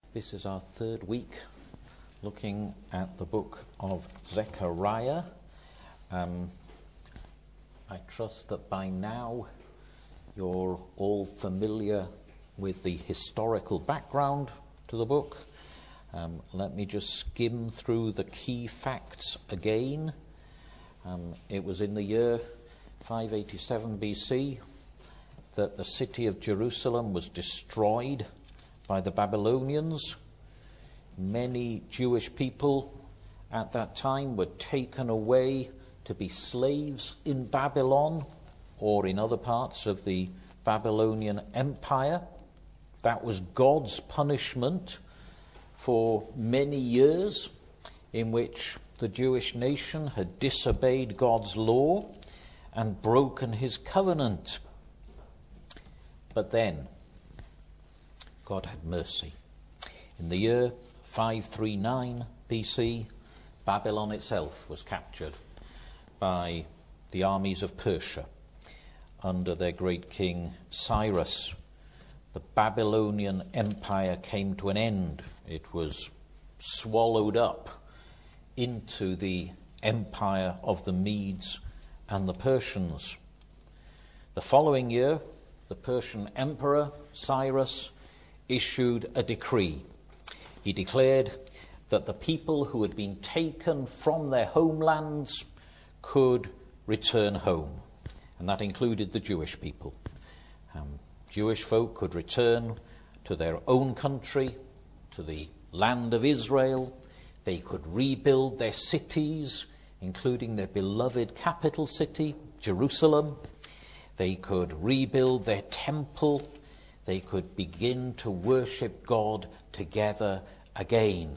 This is our third week looking at the book of Zechariah. I trust that by now you're all familiar with the historical background to the book. Let me just skim through the key facts again. It was in the year 587 BC that the city of Jerusalem was destroyed by the Babylonians. Many Jewish people at that time were taken away to be slaves in Babylon or in other parts of the Babylonian Empire. That was God's punishment for many years in which the Jewish nation had disobeyed God's law and broken his covenant. But then God had mercy. In the year 539 BC, Babylon itself was captured by the armies of Persia under their great king Cyrus. The Babylonian Empire came to an end. It was swallowed up into the empire of the Medes and the Persians. The following year, the Persian emperor Cyrus issued a decree. He declared that the people who had been taken from their homelands could return home, and that included the Jewish people. Jewish folk could return to their own country, to the land of Israel. They could rebuild their cities, including their beloved capital city, Jerusalem. They could rebuild their temple. They could begin to worship God together again.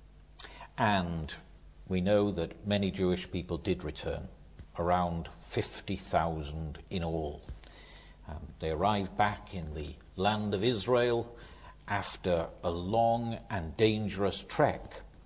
And we know that many Jewish people did return, around 50,000 in all. They arrived back in the land of Israel after a long and dangerous trek.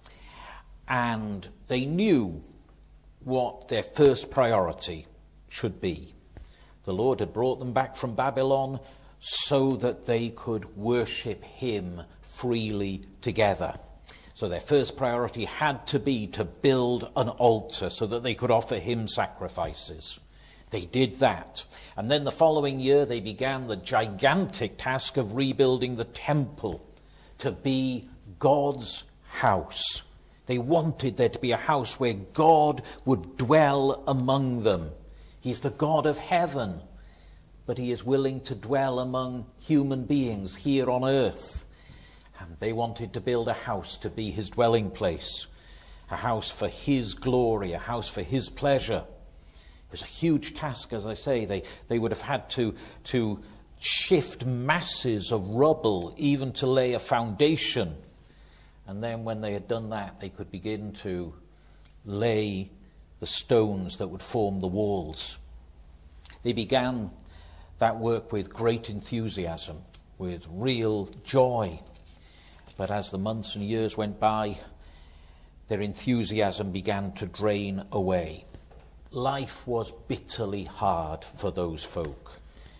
And they knew what their first priority should be. The Lord had brought them back from Babylon so that they could worship him freely together. So their first priority had to be to build an altar so that they could offer him sacrifices. They did that. And then the following year they began the gigantic task of rebuilding the temple to be God's house. They wanted there to be a house where God would dwell among them. He's the God of heaven, but he is willing to dwell among human beings here on earth. And they wanted to build a house to be his dwelling place, a house for his glory, a house for his pleasure. It was a huge task, as I say. They would have had to shift masses of rubble even to lay a foundation. And then when they had done that, they could begin to lay the stones that would form the walls. They began that work with great enthusiasm, with real joy. But as the months and years went by, their enthusiasm began to drain away. Life was bitterly hard for those folk.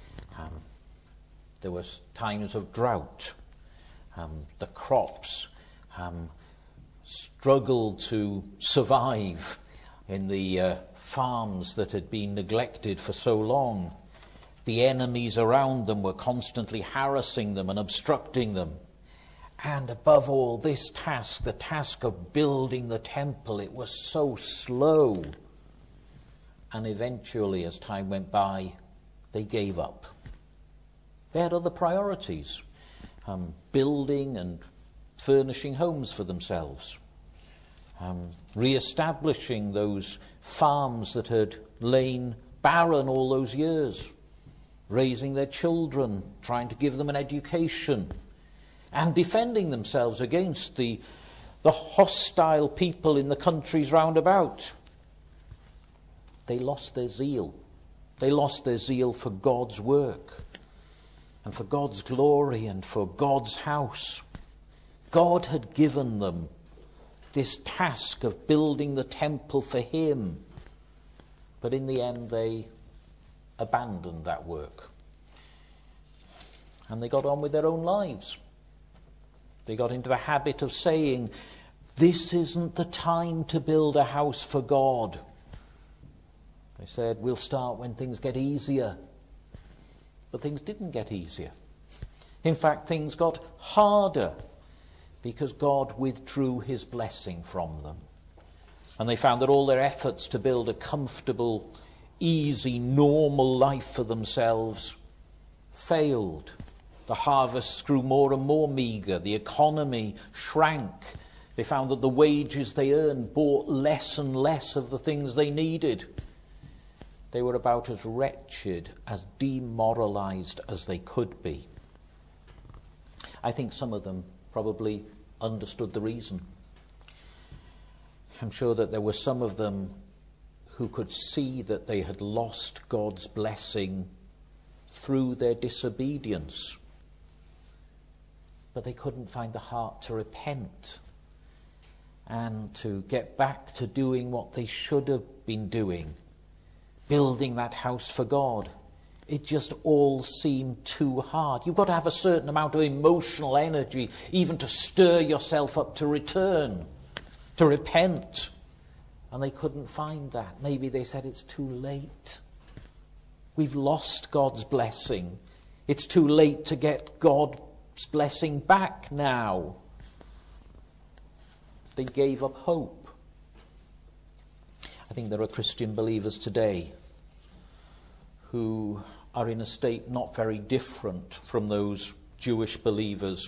There was times of drought. The crops struggled to survive in the farms that had been neglected for so long. The enemies around them were constantly harassing them and obstructing them. And above all, this task, the task of building the temple, it was so slow. And eventually, as time went by, they gave up. They had other priorities, building and furnishing homes for themselves, re-establishing those farms that had lain barren all those years, raising their children, trying to give them an education, and defending themselves against the hostile people in the countries round about. They lost their zeal. They lost their zeal for God's work and for God's glory and for God's house. God had given them this task of building the temple for him. But in the end, they abandoned that work. And they got on with their own lives. They got into the habit of saying, this isn't the time to build a house for God. They said, we'll start when things get easier. But things didn't get easier. In fact, things got harder because God withdrew his blessing from them. And they found that all their efforts to build a comfortable, easy, normal life for themselves failed. The harvests grew more and more meagre. The economy shrank. They found that the wages they earned bought less and less of the things they needed. They were about as wretched, as demoralized as they could be. I think some of them probably understood the reason. I'm sure that there were some of them who could see that they had lost God's blessing through their disobedience. But they couldn't find the heart to repent and to get back to doing what they should have been doing, building that house for God. It just all seemed too hard. You've got to have a certain amount of emotional energy even to stir yourself up to return, to repent. And they couldn't find that. Maybe they said it's too late. We've lost God's blessing. It's too late to get God's blessing back now. They gave up hope. I think there are Christian believers today who are in a state not very different from those Jewish believers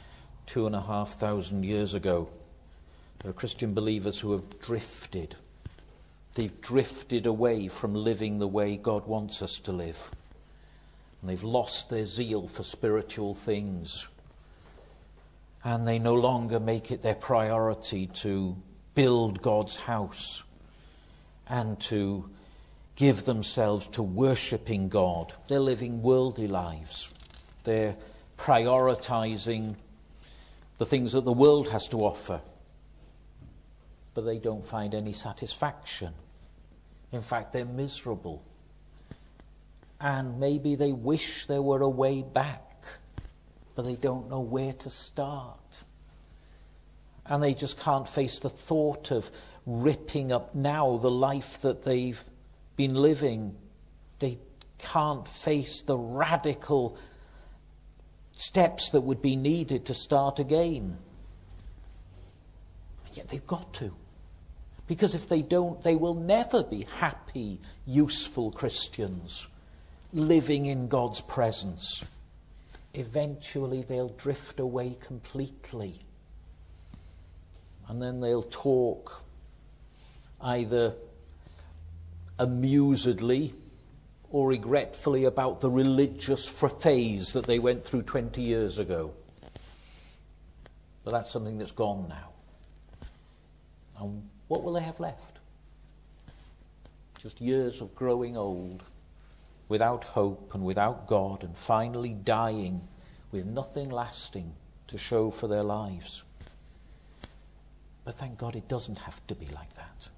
2,500 years ago. There are Christian believers who have drifted. They've drifted away from living the way God wants us to live. And they've lost their zeal for spiritual things. And they no longer make it their priority to build God's house and to give themselves to worshipping God. They're living worldly lives. They're prioritizing the things that the world has to offer. But they don't find any satisfaction. In fact, they're miserable. And maybe they wish there were a way back, but they don't know where to start. And they just can't face the thought of ripping up now the life that they've been living. They can't face the radical steps that would be needed to start again. Yet they've got to. Because if they don't, they will never be happy, useful Christians living in God's presence. Eventually they'll drift away completely. And then they'll talk either amusedly or regretfully about the religious phase that they went through 20 years ago. But that's something that's gone now. And what will they have left? Just years of growing old, without hope and without God, and finally dying with nothing lasting to show for their lives. But thank God it doesn't have to be like that.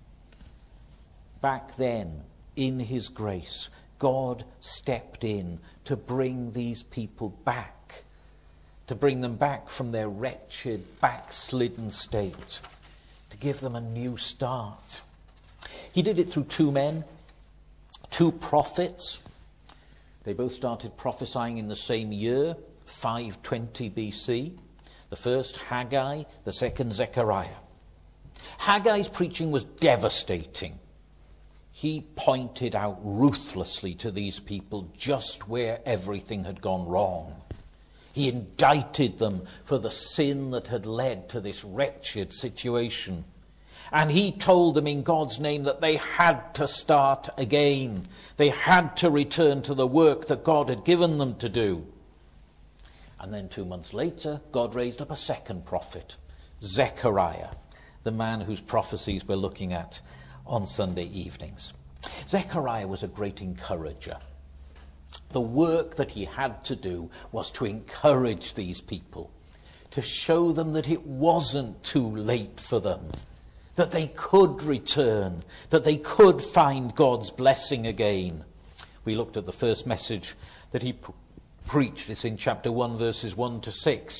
Back then, in his grace, God stepped in to bring these people back, to bring them back from their wretched, backslidden state, to give them a new start. He did it through two men, two prophets. They both started prophesying in the same year, 520 BC. The first, Haggai, the second, Zechariah. Haggai's preaching was devastating. He pointed out ruthlessly to these people just where everything had gone wrong. He indicted them for the sin that had led to this wretched situation. And he told them in God's name that they had to start again. They had to return to the work that God had given them to do. And then 2 months later, God raised up a second prophet, Zechariah, the man whose prophecies we're looking at on Sunday evenings. Zechariah was a great encourager. The work that he had to do was to encourage these people, to show them that it wasn't too late for them, that they could return, that they could find God's blessing again. We looked at the first message that he preached. It's in chapter 1, verses 1 to 6.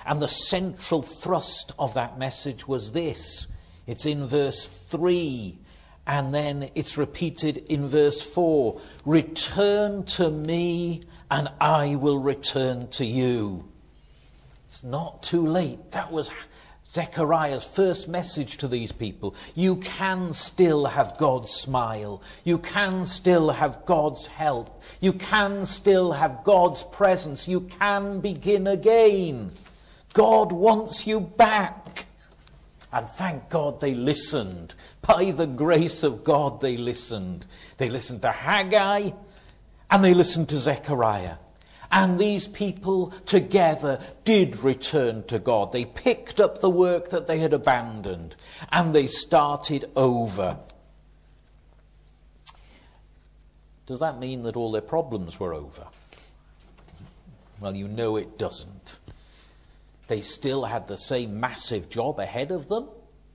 And the central thrust of that message was this. It's in verse 3, and then it's repeated in verse 4. Return to me, and I will return to you. It's not too late. That was Zechariah's first message to these people. You can still have God's smile. You can still have God's help. You can still have God's presence. You can begin again. God wants you back. And thank God they listened. By the grace of God they listened. They listened to Haggai and they listened to Zechariah. And these people together did return to God. They picked up the work that they had abandoned and they started over. Does that mean that all their problems were over? Well, you know it doesn't. They still had the same massive job ahead of them.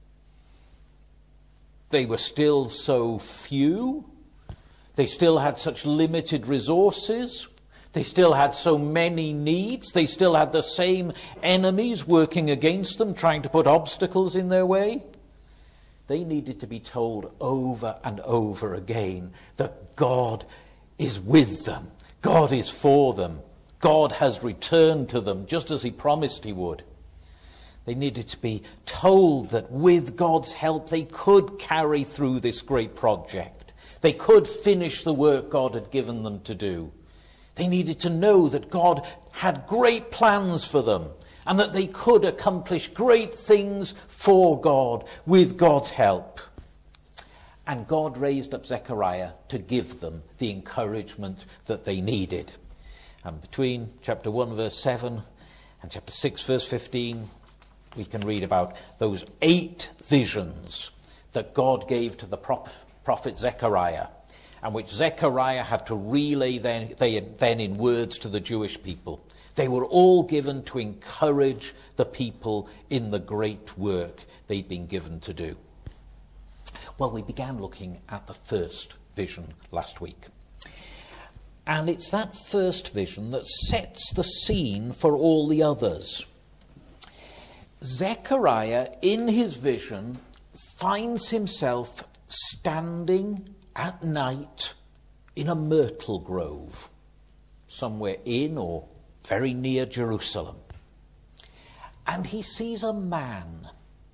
They were still so few. They still had such limited resources. They still had so many needs. They still had the same enemies working against them, trying to put obstacles in their way. They needed to be told over and over again that God is with them. God is for them. God has returned to them just as he promised he would. They needed to be told that with God's help they could carry through this great project. They could finish the work God had given them to do. They needed to know that God had great plans for them and that they could accomplish great things for God with God's help. And God raised up Zechariah to give them the encouragement that they needed. And between chapter 1 verse 7 and chapter 6 verse 15, we can read about those 8 visions that God gave to the prophet Zechariah, and which Zechariah had to relay then in words to the Jewish people. They were all given to encourage the people in the great work they'd been given to do. Well, we began looking at the first vision last week. And it's that first vision that sets the scene for all the others. Zechariah, in his vision, finds himself standing at night in a myrtle grove, somewhere in or very near Jerusalem. And he sees a man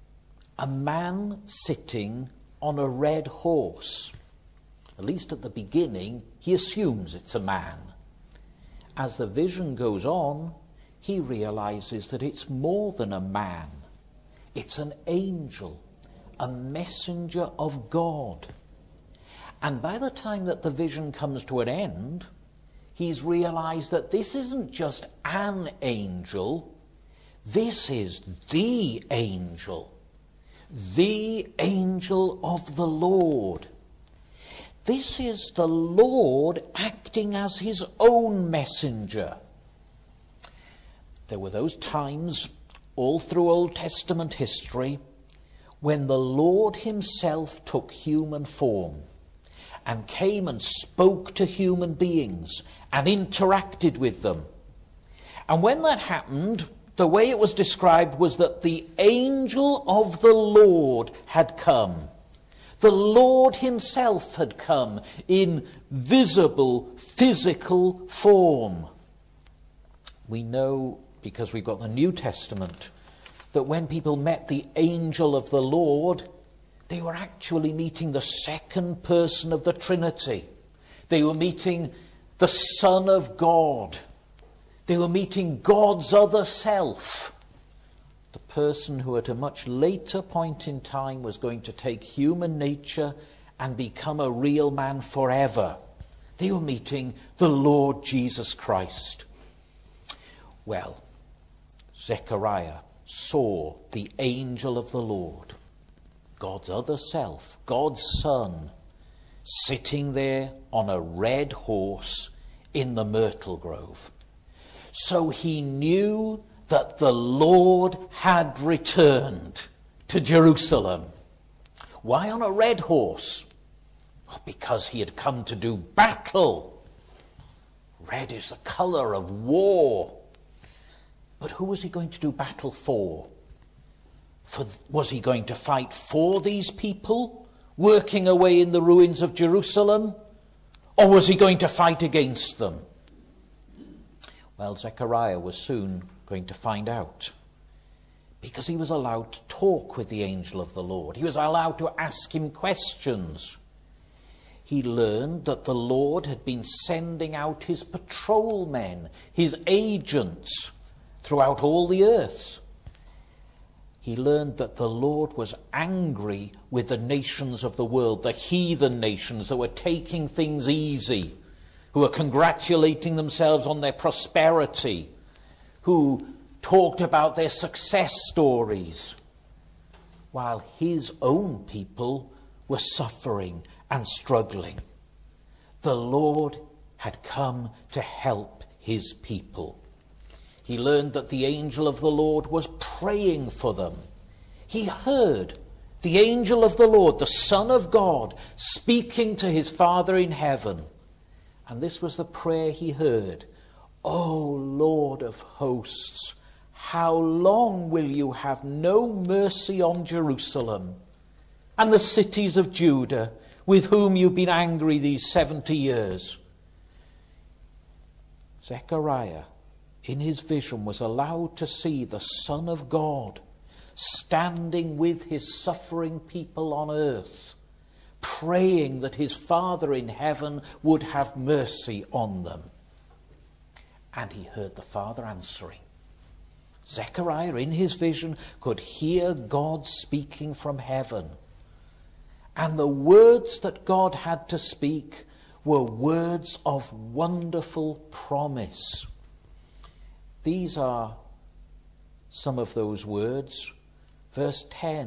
sitting on a red horse. At least at the beginning, he assumes it's a man. As the vision goes on, he realizes that it's more than a man. It's an angel, a messenger of God. And by the time that the vision comes to an end, he's realized that this isn't just an angel. This is the angel of the Lord. This is the Lord acting as his own messenger. There were those times all through Old Testament history when the Lord himself took human form and came and spoke to human beings and interacted with them. And when that happened, the way it was described was that the angel of the Lord had come. The Lord himself had come in visible, physical form. We know, because we've got the New Testament, that when people met the angel of the Lord, they were actually meeting the second person of the Trinity. They were meeting the Son of God. They were meeting God's other self. The person who at a much later point in time was going to take human nature and become a real man forever. They were meeting the Lord Jesus Christ. Well, Zechariah saw the angel of the Lord, God's other self, God's Son, sitting there on a red horse in the myrtle grove. So he knew that the Lord had returned to Jerusalem. Why on a red horse? Well, because he had come to do battle. Red is the color of war. But who was he going to do battle for? Was he going to fight for these people working away in the ruins of Jerusalem? Or was he going to fight against them? Well, Zechariah was soon going to find out, because he was allowed to talk with the angel of the Lord. He was allowed to ask him questions. He learned that the Lord had been sending out his patrolmen, his agents, throughout all the earth. He learned that the Lord was angry with the nations of the world, the heathen nations that were taking things easy, who were congratulating themselves on their prosperity, who talked about their success stories, while his own people were suffering and struggling. The Lord had come to help his people. He learned that the angel of the Lord was praying for them. He heard the angel of the Lord, the Son of God, speaking to his Father in heaven. And this was the prayer he heard. "O Lord of hosts, how long will you have no mercy on Jerusalem and the cities of Judah, with whom you've been angry these 70 years? Zechariah, in his vision, was allowed to see the Son of God standing with his suffering people on earth, praying that his Father in heaven would have mercy on them. And he heard the Father answering. Zechariah, in his vision, could hear God speaking from heaven. And the words that God had to speak were words of wonderful promise. These are some of those words. Verse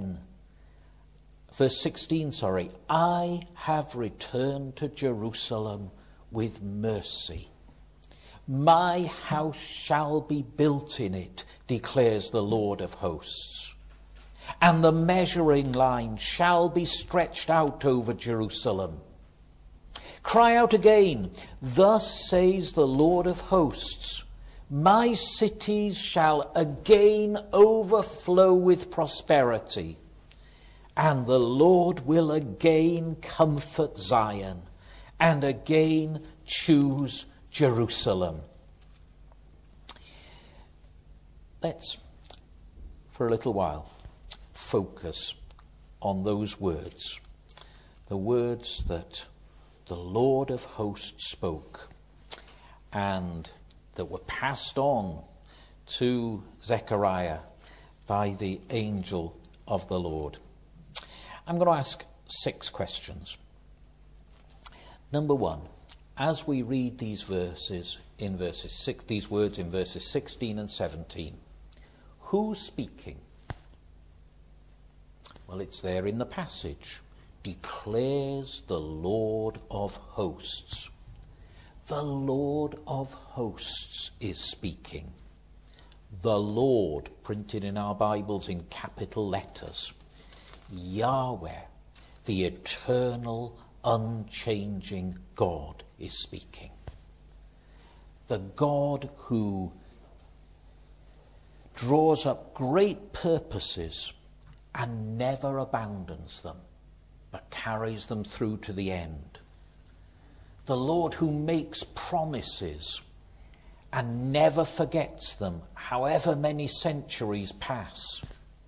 16, I have returned to Jerusalem with mercy. My house shall be built in it, declares the Lord of hosts. And the measuring line shall be stretched out over Jerusalem. Cry out again, thus says the Lord of hosts, my cities shall again overflow with prosperity, and the Lord will again comfort Zion, and again choose Jerusalem. Let's, for a little while, focus on those words, the words that the Lord of hosts spoke and that were passed on to Zechariah by the angel of the Lord. I'm going to ask 6 questions. Number 1, as we read these words in verses 16 and 17, who's speaking? Well, it's there in the passage. Declares the Lord of hosts. The Lord of hosts is speaking. The Lord, printed in our Bibles in capital letters. Yahweh, the eternal, unchanging God, is speaking. The God who draws up great purposes and never abandons them, but carries them through to the end. The Lord who makes promises and never forgets them, however many centuries pass.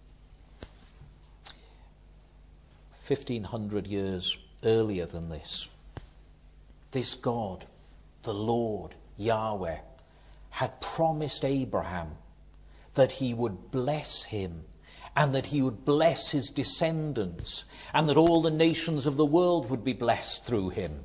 1,500 years earlier than this God, the Lord, Yahweh, had promised Abraham that he would bless him and that he would bless his descendants and that all the nations of the world would be blessed through him.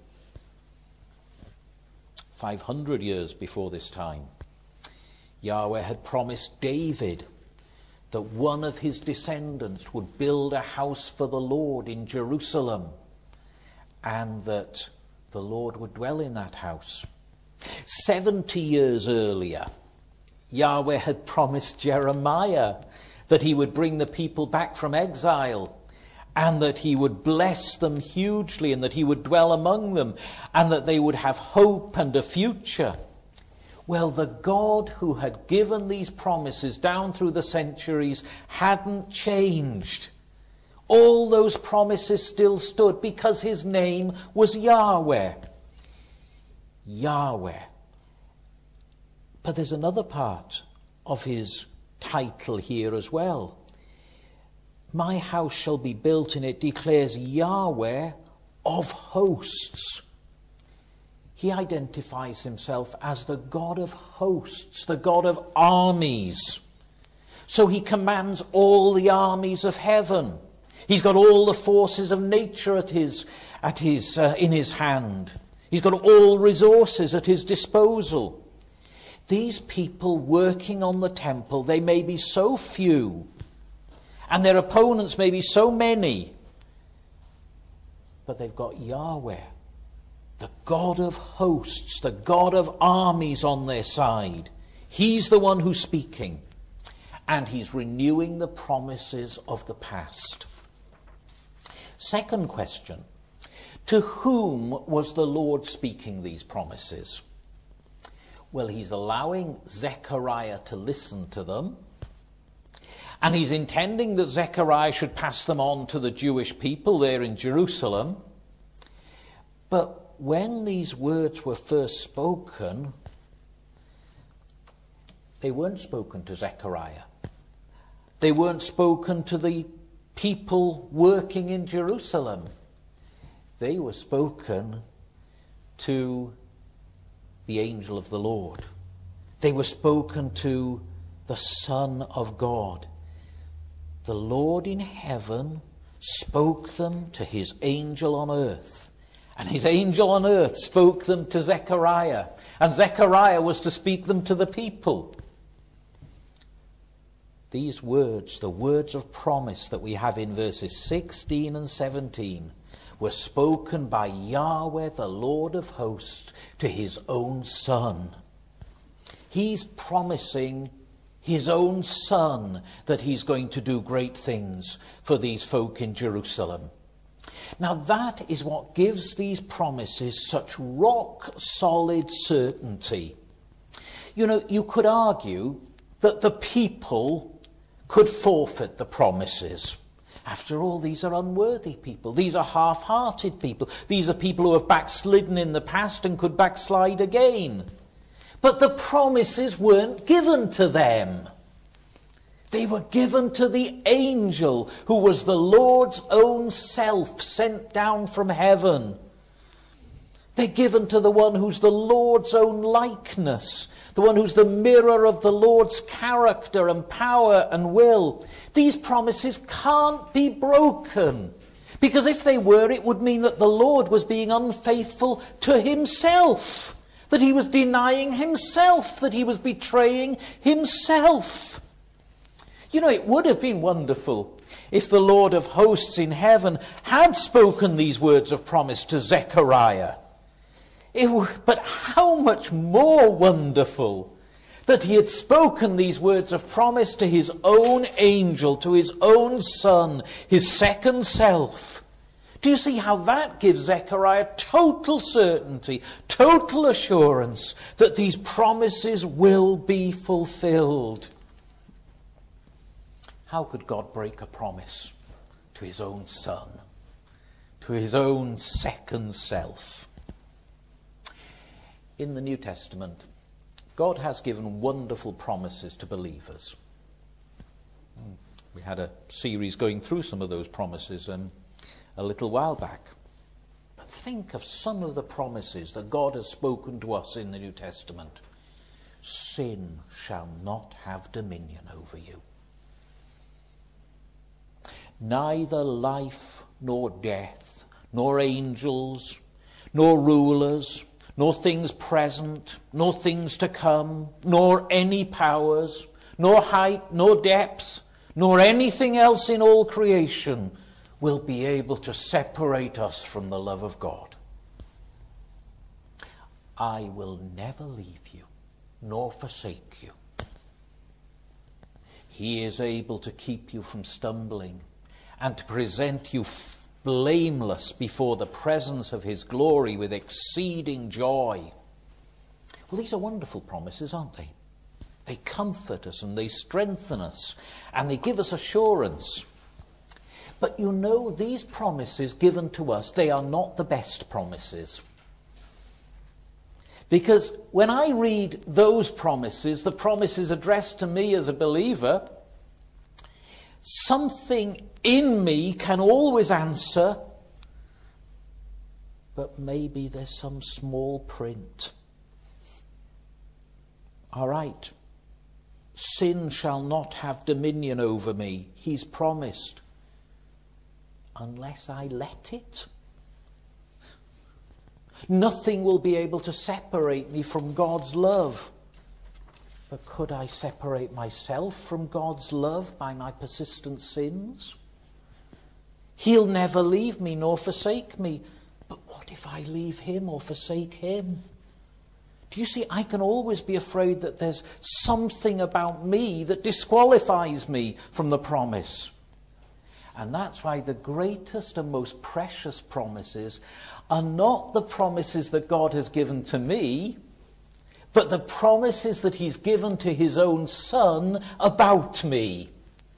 500 years before this time, Yahweh had promised David that one of his descendants would build a house for the Lord in Jerusalem and that the Lord would dwell in that house. 70 years earlier, Yahweh had promised Jeremiah that he would bring the people back from exile and that he would bless them hugely and that he would dwell among them and that they would have hope and a future. Well, the God who had given these promises down through the centuries hadn't changed. All those promises still stood because his name was Yahweh. Yahweh. But there's another part of his title here as well. My house shall be built, and it declares Yahweh of hosts. He identifies himself as the God of hosts, the God of armies. So he commands all the armies of heaven. He's got all the forces of nature in his hand. He's got all resources at his disposal. These people working on the temple, they may be so few, and their opponents may be so many, but they've got Yahweh, the God of hosts, the God of armies on their side. He's the one who's speaking, and he's renewing the promises of the past. Second question, to whom was the Lord speaking these promises? Well, he's allowing Zechariah to listen to them, and he's intending that Zechariah should pass them on to the Jewish people there in Jerusalem. But when these words were first spoken, they weren't spoken to Zechariah. They weren't spoken to the people working in Jerusalem. They were spoken to the angel of the Lord. They were spoken to the Son of God. The Lord in heaven spoke them to his angel on earth. And his angel on earth spoke them to Zechariah. And Zechariah was to speak them to the people. These words, the words of promise that we have in verses 16 and 17, were spoken by Yahweh, the Lord of hosts, to his own Son. He's promising his own Son that he's going to do great things for these folk in Jerusalem. Now that is what gives these promises such rock-solid certainty. You know, you could argue that the people could forfeit the promises. After all, these are unworthy people. These are half-hearted people. These are people who have backslidden in the past and could backslide again. But the promises weren't given to them. They were given to the angel who was the Lord's own self sent down from heaven. They're given to the one who's the Lord's own likeness, the one who's the mirror of the Lord's character and power and will. These promises can't be broken, because if they were, it would mean that the Lord was being unfaithful to himself, that he was denying himself, that he was betraying himself. You know, it would have been wonderful if the Lord of hosts in heaven had spoken these words of promise to Zechariah. But how much more wonderful that he had spoken these words of promise to his own angel, to his own Son, his second self. Do you see how that gives Zechariah total certainty, total assurance that these promises will be fulfilled? How could God break a promise to his own Son, to his own second self? In the New Testament, God has given wonderful promises to believers. We had a series going through some of those promises a little while back. But think of some of the promises that God has spoken to us in the New Testament. Sin shall not have dominion over you. Neither life nor death, nor angels, nor rulers, nor things present, nor things to come, nor any powers, nor height, nor depth, nor anything else in all creation will be able to separate us from the love of God. I will never leave you, nor forsake you. He is able to keep you from stumbling and to present you blameless before the presence of his glory with exceeding joy. Well, these are wonderful promises, aren't they? They comfort us and they strengthen us and they give us assurance. But you know, these promises given to us, they are not the best promises. Because when I read those promises, the promises addressed to me as a believer, something in me can always answer, but maybe there's some small print. All right, sin shall not have dominion over me, he's promised, unless I let it. Nothing will be able to separate me from God's love. But could I separate myself from God's love by my persistent sins? He'll never leave me nor forsake me. But what if I leave him or forsake him? Do you see, I can always be afraid that there's something about me that disqualifies me from the promise. And that's why the greatest and most precious promises are not the promises that God has given to me, but the promises that he's given to his own Son about me.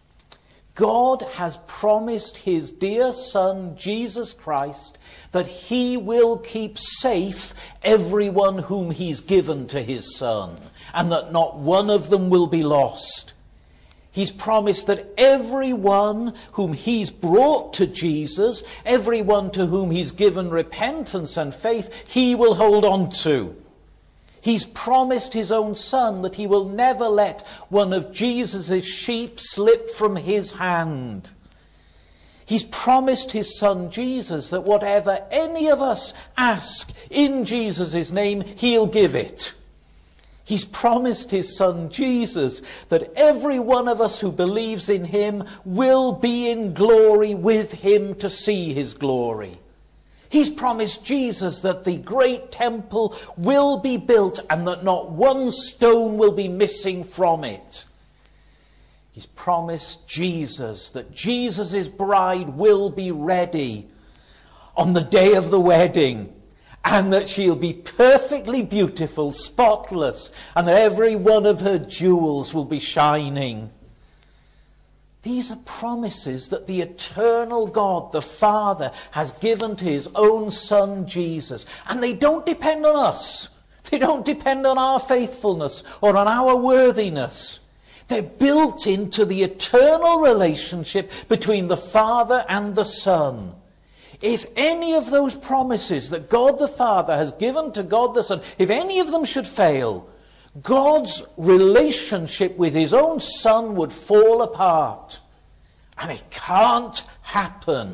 God has promised his dear Son, Jesus Christ, that he will keep safe everyone whom he's given to his Son, and that not one of them will be lost. He's promised that everyone whom he's brought to Jesus, everyone to whom he's given repentance and faith, he will hold on to. He's promised his own Son that he will never let one of Jesus' sheep slip from his hand. He's promised his Son Jesus that whatever any of us ask in Jesus' name, he'll give it. He's promised his Son Jesus that every one of us who believes in him will be in glory with him to see his glory. He's promised Jesus that the great temple will be built and that not one stone will be missing from it. He's promised Jesus that Jesus' bride will be ready on the day of the wedding, and that she'll be perfectly beautiful, spotless, and that every one of her jewels will be shining. These are promises that the eternal God, the Father, has given to his own Son, Jesus. And they don't depend on us. They don't depend on our faithfulness or on our worthiness. They're built into the eternal relationship between the Father and the Son. If any of those promises that God the Father has given to God the Son, if any of them should fail, God's relationship with his own Son would fall apart. And it can't happen.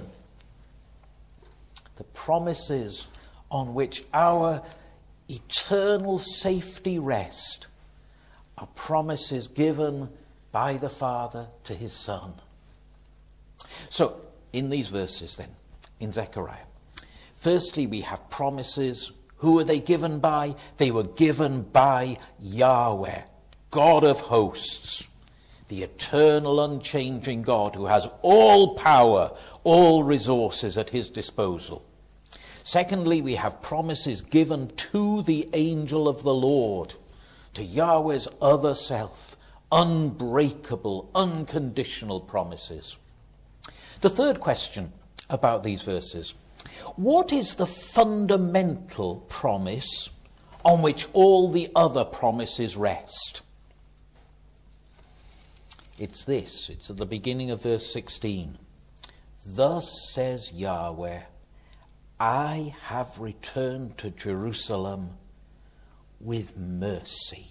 The promises on which our eternal safety rest are promises given by the Father to his Son. So, in these verses then, in Zechariah, firstly we have promises. Who are they given by? They were given by Yahweh, God of hosts, the eternal, unchanging God who has all power, all resources at his disposal. Secondly, we have promises given to the angel of the Lord, to Yahweh's other self, unbreakable, unconditional promises. The third question about these verses: what is the fundamental promise on which all the other promises rest? It's this. It's at the beginning of verse 16. Thus says Yahweh, I have returned to Jerusalem with mercy.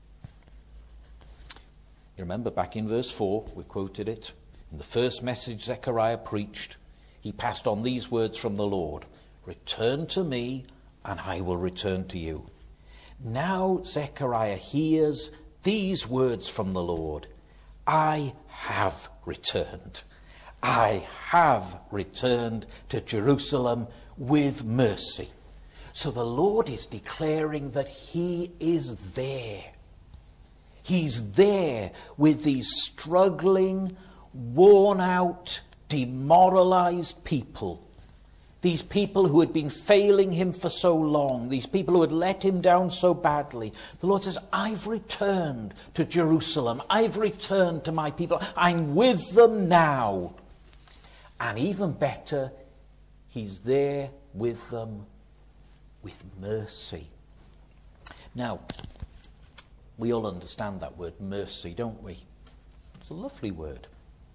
You remember back in verse 4, we quoted it. In the first message Zechariah preached, he passed on these words from the Lord: return to me, and I will return to you. Now Zechariah hears these words from the Lord: I have returned. I have returned to Jerusalem with mercy. So the Lord is declaring that he is there. He's there with these struggling, worn out, demoralized people. these people who had been failing him for so long, these people who had let him down so badly. The Lord says, I've returned to Jerusalem. I've returned to my people. I'm with them now. And even better, he's there with them with mercy. Now, we all understand that word mercy, don't we? It's a lovely word.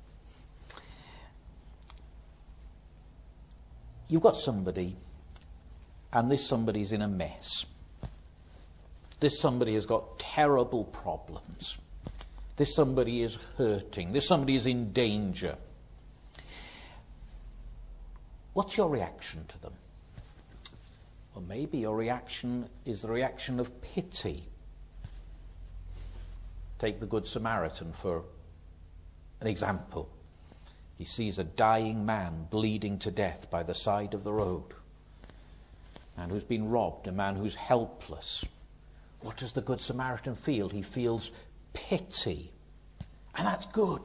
You've got somebody, and this somebody's in a mess. This somebody has got terrible problems. This somebody is hurting. This somebody is in danger. What's your reaction to them? Well, maybe your reaction is the reaction of pity. Take the Good Samaritan for an example. He sees a dying man bleeding to death by the side of the road. A man who's been robbed, a man who's helpless. What does the Good Samaritan feel? He feels pity. And that's good.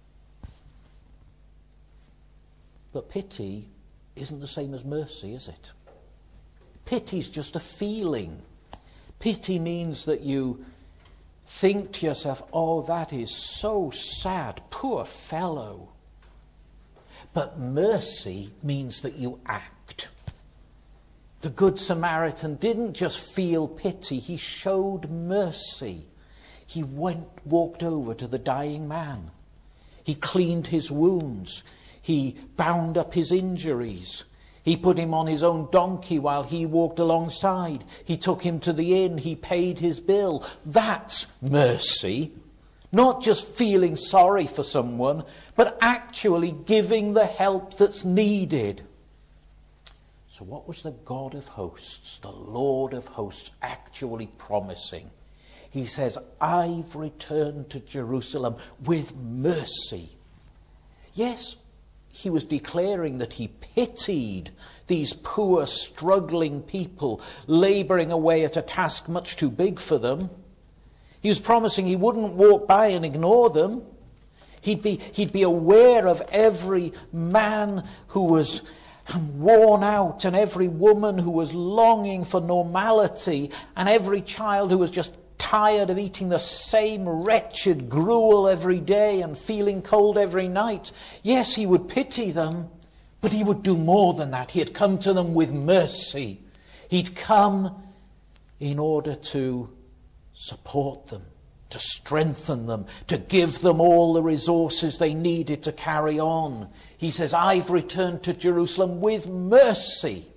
But pity isn't the same as mercy, is it? Pity's just a feeling. Pity means that you think to yourself, oh, that is so sad, poor fellow. But mercy means that you act. The Good Samaritan didn't just feel pity, he showed mercy. He walked over to the dying man. He cleaned his wounds. He bound up his injuries. He put him on his own donkey while he walked alongside. He took him to the inn. He paid his bill. That's mercy. Not just feeling sorry for someone, but actually giving the help that's needed. So what was the God of hosts, the Lord of hosts, actually promising? He says, I've returned to Jerusalem with mercy. Yes, he was declaring that he pitied these poor, struggling people, labouring away at a task much too big for them. He was promising he wouldn't walk by and ignore them. He'd be aware of every man who was worn out, and every woman who was longing for normality, and every child who was just tired of eating the same wretched gruel every day and feeling cold every night. Yes, he would pity them, but he would do more than that. He had come to them with mercy. He'd come in order to support them, to strengthen them, to give them all the resources they needed to carry on. He says, I've returned to Jerusalem with mercy.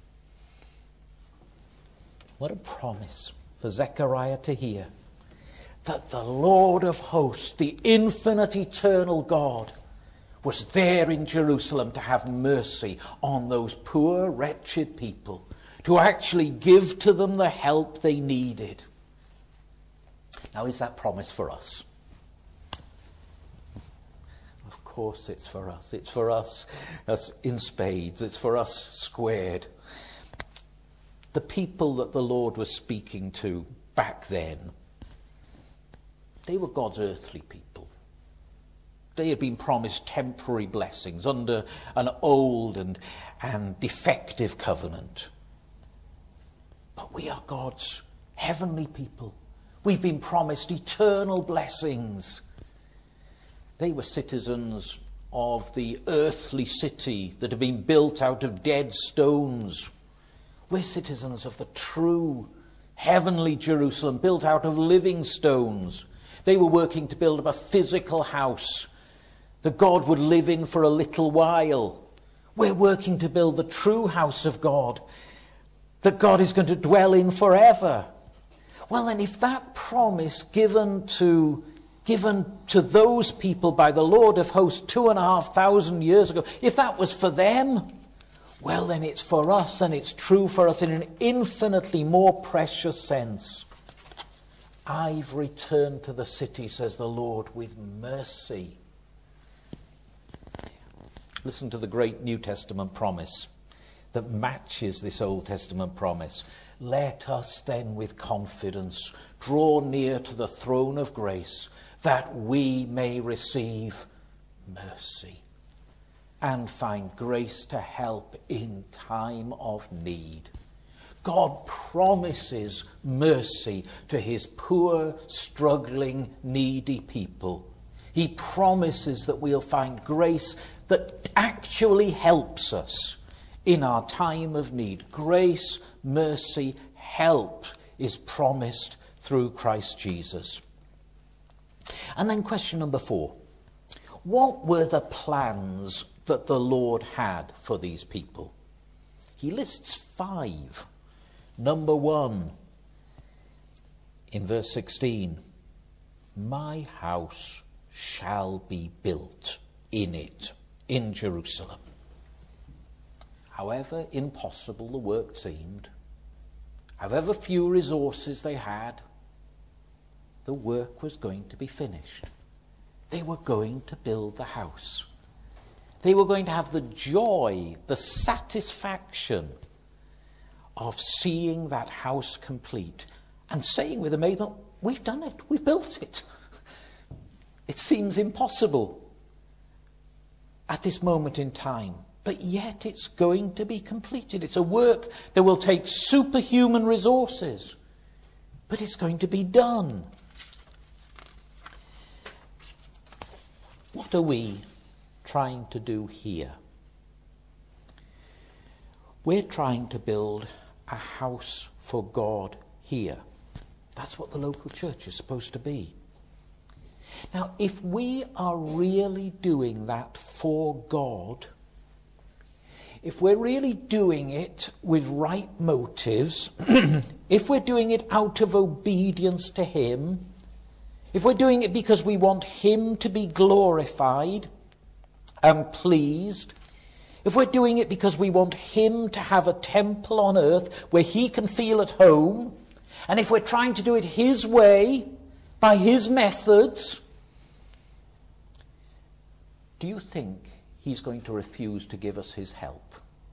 What a promise for Zechariah to hear, that the Lord of hosts, the infinite eternal God, was there in Jerusalem to have mercy on those poor, wretched people, to actually give to them the help they needed. Now, is that promise for us? Of course it's for us. It's for us as in spades. It's for us squared. The people that the Lord was speaking to back then, they were God's earthly people. They had been promised temporary blessings under an old and defective covenant. But we are God's heavenly people. We've been promised eternal blessings. They were citizens of the earthly city that had been built out of dead stones. We're citizens of the true heavenly Jerusalem, built out of living stones. They were working to build up a physical house that God would live in for a little while. We're working to build the true house of God that God is going to dwell in forever. Well, then, if that promise given to those people by the Lord of hosts 2,500 years ago, if that was for them, well, then it's for us, and it's true for us in an infinitely more precious sense. I've returned to the city, says the Lord, with mercy. Listen to the great New Testament promise that matches this Old Testament promise. Let us then with confidence draw near to the throne of grace, that we may receive mercy. and find grace to help in time of need. God promises mercy to his poor, struggling, needy people. He promises that we'll find grace that actually helps us in our time of need. Grace, mercy, help is promised through Christ Jesus. And then question number 4. What were the plans that the Lord had for these people? He lists 5. Number 1, in verse 16, my house shall be built in it, in Jerusalem. However impossible the work seemed, however few resources they had, the work was going to be finished. They were going to build the house. They were going to have the joy, the satisfaction of seeing that house complete and saying with amazement, we've done it, we've built it. It seems impossible at this moment in time, but yet it's going to be completed. It's a work that will take superhuman resources, but it's going to be done. What are we trying to do here? We're trying to build a house for God here. That's what the local church is supposed to be. Now, if we are really doing that for God, if we're really doing it with right motives, if we're doing it out of obedience to him, if we're doing it because we want him to be glorified and pleased, if we're doing it because we want him to have a temple on earth where he can feel at home, and if we're trying to do it his way, by his methods, do you think he's going to refuse to give us his help?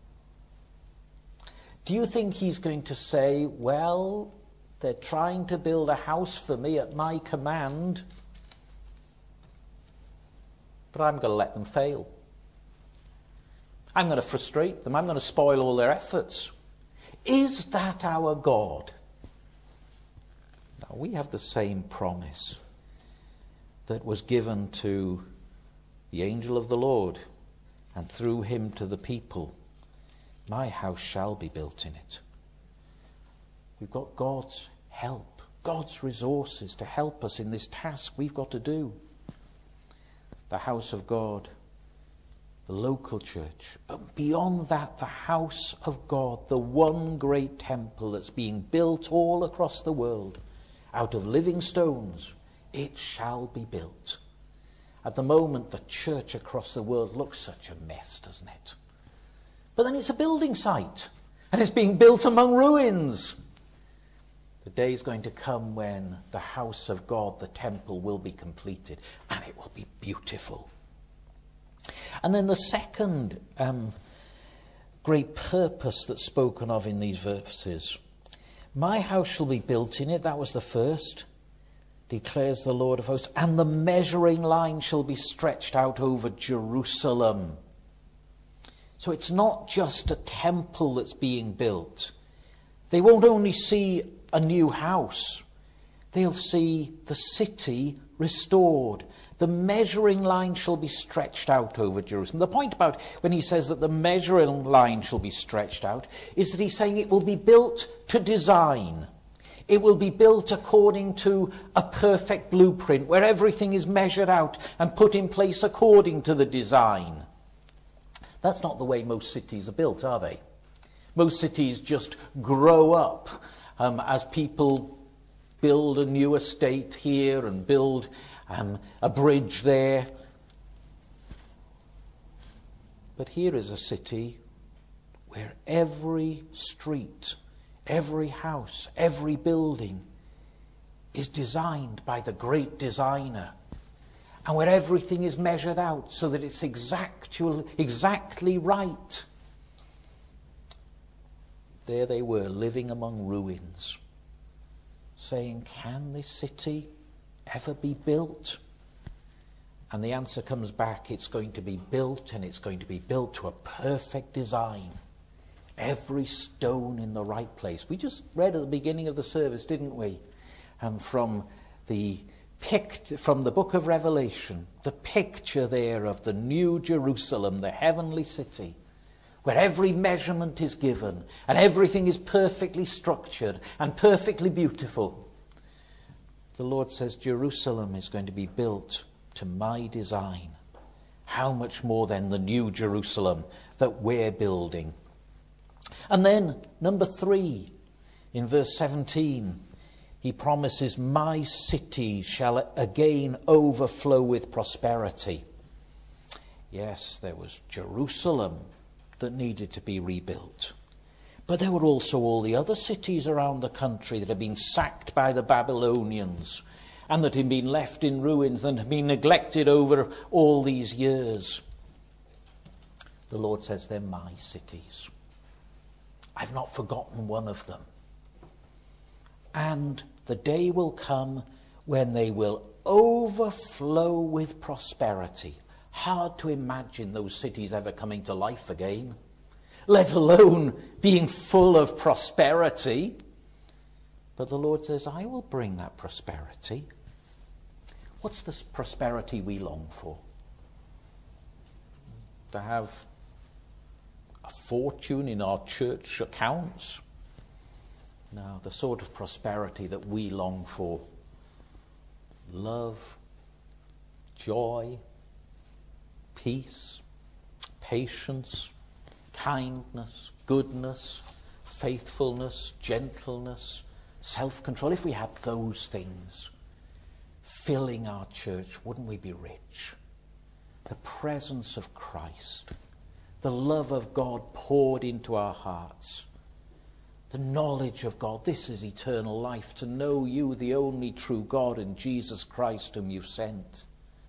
Do you think he's going to say, well, they're trying to build a house for me at my command, but I'm going to let them fail. I'm going to frustrate them. I'm going to spoil all their efforts. Is that our God? Now, we have the same promise that was given to the angel of the Lord and through him to the people. My house shall be built in it. We've got God's help, God's resources to help us in this task we've got to do. The house of God, the local church, but beyond that, the house of God, the one great temple that's being built all across the world out of living stones, it shall be built. At the moment, the church across the world looks such a mess, doesn't it? But then it's a building site, and it's being built among ruins. The day is going to come when the house of God, the temple, will be completed, and it will be beautiful. And then the second great purpose that's spoken of in these verses. My house shall be built in it, that was the first, declares the Lord of hosts, and the measuring line shall be stretched out over Jerusalem. So it's not just a temple that's being built. They won't only see a new house, they'll see the city restored. The measuring line shall be stretched out over Jerusalem. The point about when he says that the measuring line shall be stretched out is that he's saying it will be built to design. It will be built according to a perfect blueprint where everything is measured out and put in place according to the design. That's not the way most cities are built, are they? Most cities just grow up as people build a new estate here and build a bridge there. But here is a city where every street, every house, every building is designed by the great designer, and where everything is measured out so that it's exactly right. There they were, living among ruins, saying, can this city ever be built? And the answer comes back, it's going to be built, and it's going to be built to a perfect design. Every stone in the right place. We just read at the beginning of the service, didn't we? From the book of Revelation, the picture there of the new Jerusalem, the heavenly city, where every measurement is given and everything is perfectly structured and perfectly beautiful. The Lord says Jerusalem is going to be built to my design. How much more then the new Jerusalem that we're building? And then, number 3, in verse 17, he promises, my city shall again overflow with prosperity. Yes, there was Jerusalem that needed to be rebuilt. But there were also all the other cities around the country that had been sacked by the Babylonians and that had been left in ruins and had been neglected over all these years. The Lord says, they're my cities. I've not forgotten one of them. And the day will come when they will overflow with prosperity. Hard to imagine those cities ever coming to life again, let alone being full of prosperity. But the Lord says, I will bring that prosperity. What's the prosperity we long for? To have a fortune in our church accounts? No, the sort of prosperity that we long for. Love, joy, peace, patience, kindness, goodness, faithfulness, gentleness, self-control. If we had those things filling our church, wouldn't we be rich? The presence of Christ, the love of God poured into our hearts, the knowledge of God. This is eternal life, to know you, the only true God, and Jesus Christ whom you've sent.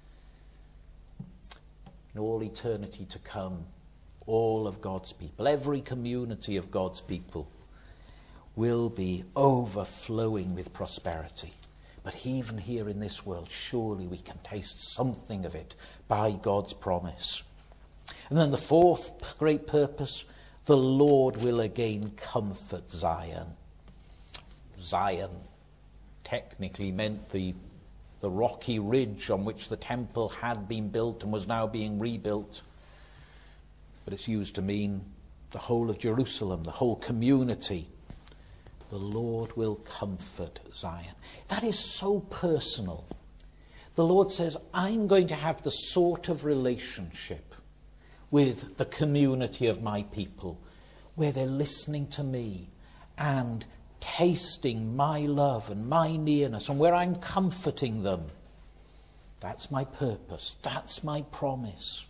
In all eternity to come, all of God's people, every community of God's people will be overflowing with prosperity. But even here in this world, surely we can taste something of it by God's promise. And then the fourth great purpose, the Lord will again comfort Zion. Zion technically meant the rocky ridge on which the temple had been built and was now being rebuilt. But it's used to mean the whole of Jerusalem, the whole community. The Lord will comfort Zion. That is so personal. The Lord says, I'm going to have the sort of relationship with the community of my people where they're listening to me and tasting my love and my nearness, and where I'm comforting them. That's my purpose. That's my promise.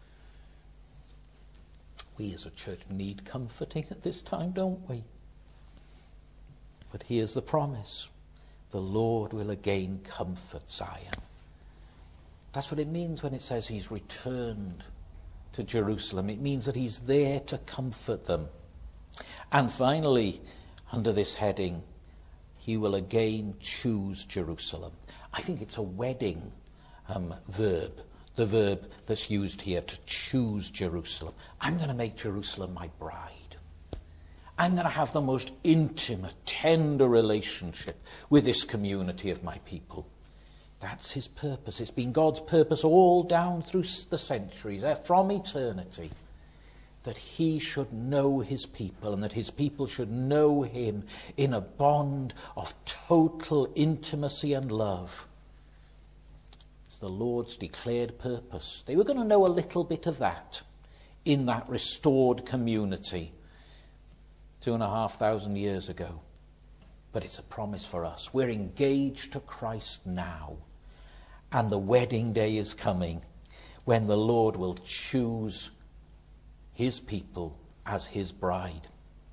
We as a church need comforting at this time, don't we? But here's the promise. The Lord will again comfort Zion. That's what it means when it says he's returned to Jerusalem. It means that he's there to comfort them. And finally, under this heading, he will again choose Jerusalem. I think it's a wedding verb, the verb that's used here, to choose Jerusalem. I'm going to make Jerusalem my bride. I'm going to have the most intimate, tender relationship with this community of my people. That's his purpose. It's been God's purpose all down through the centuries, from eternity, that he should know his people and that his people should know him in a bond of total intimacy and love. It's the Lord's declared purpose. They were going to know a little bit of that in that restored community 2,500 years ago. But it's a promise for us. We're engaged to Christ now. And the wedding day is coming when the Lord will choose his people as his bride.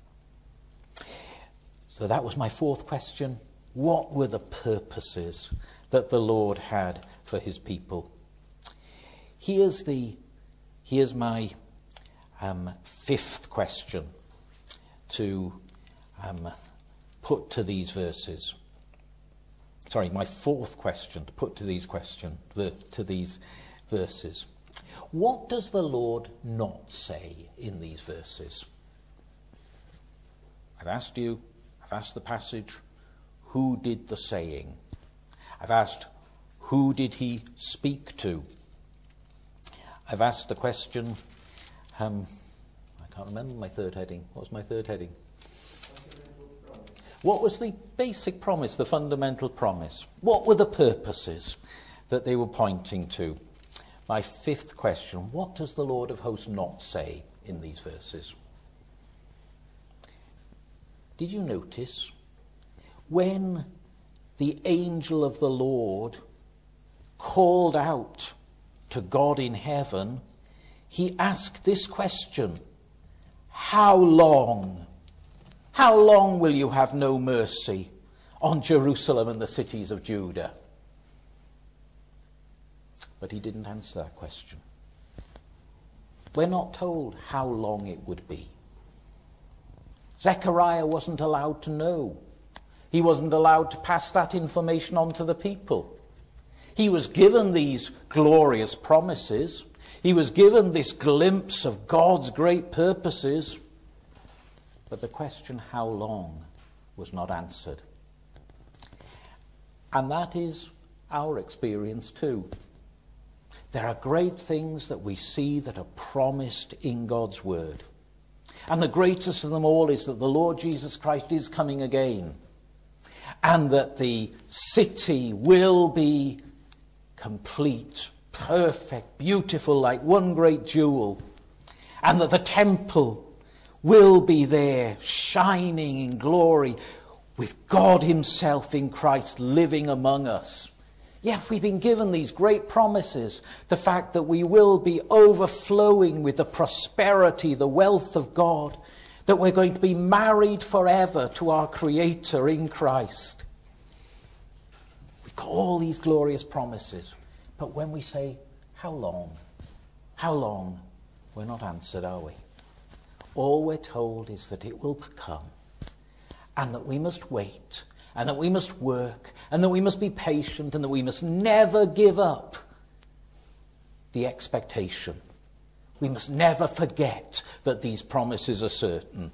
So that was my fourth question. What were the purposes that the Lord had for his people? Here's my fifth question to put to these verses. my fourth question to put to these verses. What does the Lord not say in these verses? I've asked the passage, who did the saying? I've asked, who did he speak to? I've asked the question, I can't remember my third heading. What was my third heading? What was the basic promise, the fundamental promise? What were the purposes that they were pointing to? My fifth question, what does the Lord of hosts not say in these verses? Did you notice when the angel of the Lord called out to God in heaven, he asked this question, how long? How long will you have no mercy on Jerusalem and the cities of Judah? But he didn't answer that question. We're not told how long it would be. Zechariah wasn't allowed to know. He wasn't allowed to pass that information on to the people. He was given these glorious promises. He was given this glimpse of God's great purposes. But the question, how long, was not answered. And that is our experience too. There are great things that we see that are promised in God's word. And the greatest of them all is that the Lord Jesus Christ is coming again. And that the city will be complete, perfect, beautiful, like one great jewel. And that the temple will be there, shining in glory, with God himself in Christ living among us. Yeah, we've been given these great promises. The fact that we will be overflowing with the prosperity, the wealth of God. That we're going to be married forever to our Creator in Christ. We've got all these glorious promises. But when we say, how long? How long? We're not answered, are we? All we're told is that it will come. And that we must wait. And that we must work. And that we must be patient. And that we must never give up the expectation. We must never forget that these promises are certain.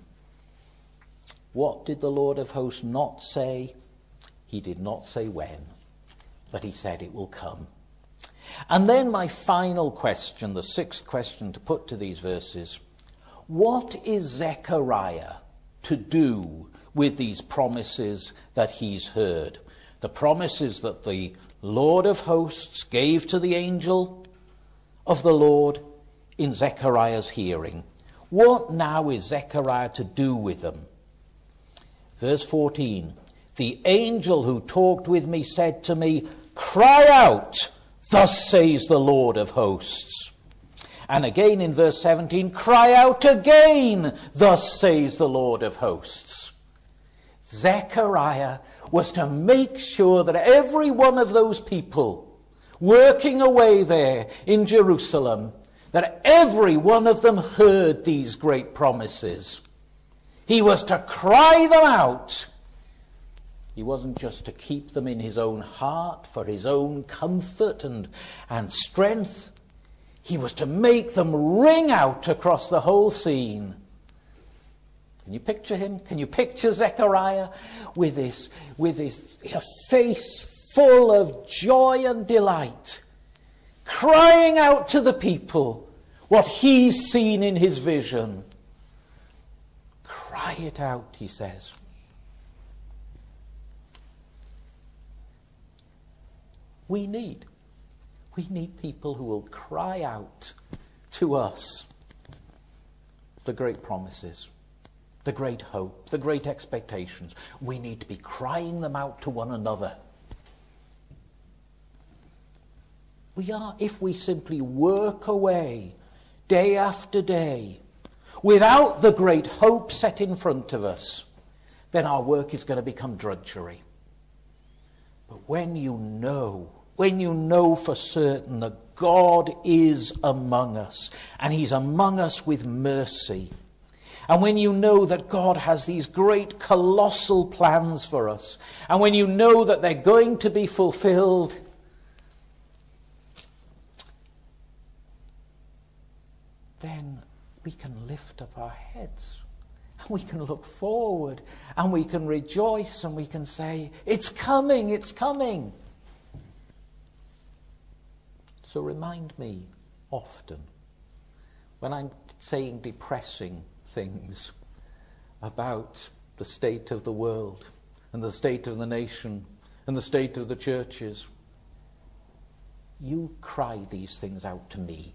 What did the Lord of hosts not say? He did not say when. But he said it will come. And then my final question, the sixth question to put to these verses. What is Zechariah to do with these promises that he's heard? The promises that the Lord of hosts gave to the angel of the Lord in Zechariah's hearing. What now is Zechariah to do with them? Verse 14. The angel who talked with me said to me, cry out, thus says the Lord of hosts. And again in verse 17, cry out again, thus says the Lord of hosts. Zechariah was to make sure that every one of those people working away there in Jerusalem, that every one of them heard these great promises. He was to cry them out. He wasn't just to keep them in his own heart for his own comfort and strength. He was to make them ring out across the whole scene. Can you picture him? Can you picture Zechariah with his face full of joy and delight, crying out to the people what he's seen in his vision? Cry it out, he says. We need people who will cry out to us the great promises, the great hope, the great expectations. We need to be crying them out to one another. We are, if we simply work away day after day without the great hope set in front of us, then our work is going to become drudgery. But when you know for certain that God is among us, and he's among us with mercy, and when you know that God has these great colossal plans for us, and when you know that they're going to be fulfilled, then we can lift up our heads, and we can look forward, and we can rejoice, and we can say, it's coming, it's coming. So remind me often, when I'm saying depressing things about the state of the world, and the state of the nation, and the state of the churches, you cry these things out to me.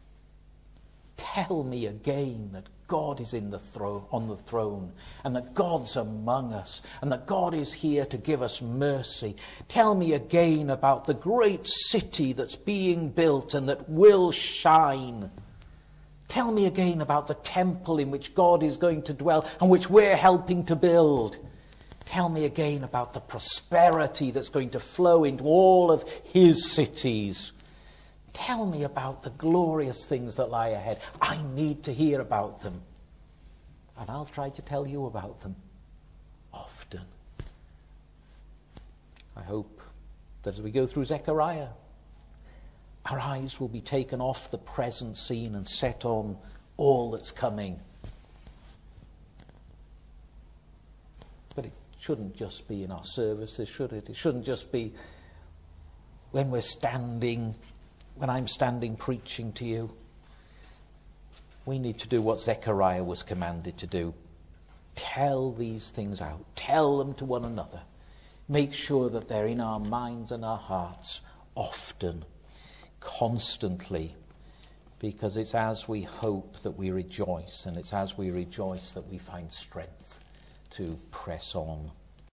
Tell me again that God is on the throne, and that God's among us, and that God is here to give us mercy. Tell me again about the great city that's being built and that will shine. Tell me again about the temple in which God is going to dwell and which we're helping to build. Tell me again about the prosperity that's going to flow into all of his cities. Tell me about the glorious things that lie ahead. I need to hear about them. And I'll try to tell you about them often. I hope that as we go through Zechariah, our eyes will be taken off the present scene and set on all that's coming. But it shouldn't just be in our services, should it? It shouldn't just be when I'm standing preaching to you. We need to do what Zechariah was commanded to do. Tell these things out. Tell them to one another. Make sure that they're in our minds and our hearts often, constantly, because it's as we hope that we rejoice, and it's as we rejoice that we find strength to press on.